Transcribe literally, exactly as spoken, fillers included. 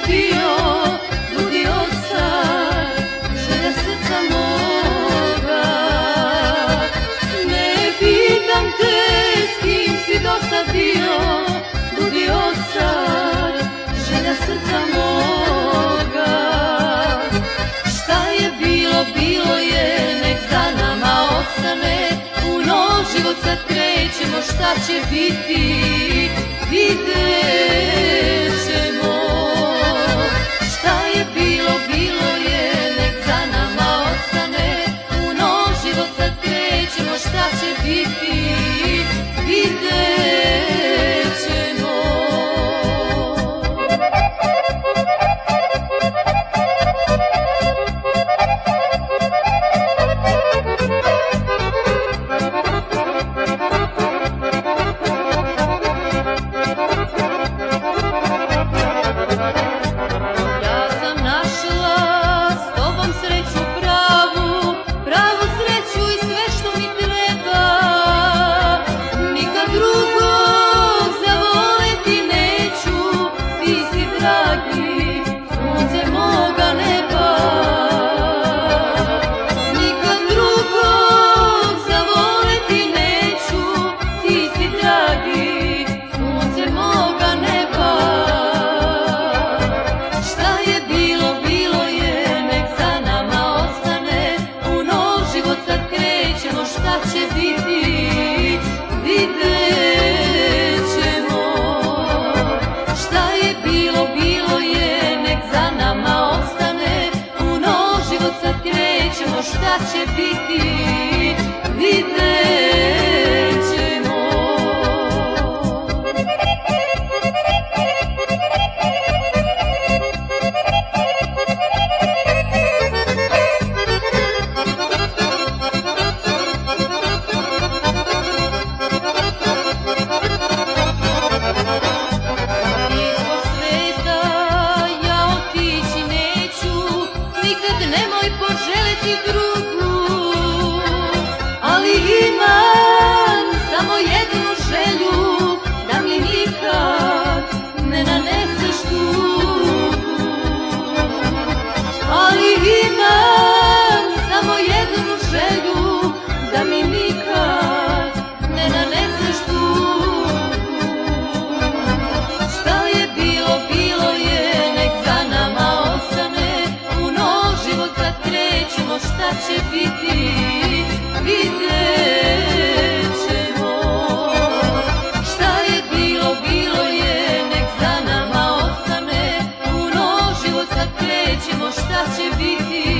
bio, budi od sad, želja srca moga. Ne pitam te s kim si do sad bio, budi od sad, želja srca moga. Šta je bilo, bilo je, nek za nama ostane, puno život sad krećemo, šta će biti, vidjet ćemo. Šta je bilo, bilo je, nek za nama ostane, puno život sad krećemo, šta će biti, vidjet ćemo. Šta će biti, vidjet ćemo. Šta je bilo, bilo je, nek za nama ostane, puno život sad krećemo, šta će biti, vidjet ćemo. Nemoj poželiti drugu, ali imam samo jednu želju, da mi nikad ne naneseš tugu. Ali imam samo jednu želju, da mi nikad ne naneseš tugu. Šta je bilo, bilo je, nek za nama ostane, puno život sad krećemo, šta će biti, vidjet ćemo. Šta je bilo, bilo je, nek za nama ostane, puno život sad krećemo, šta će biti,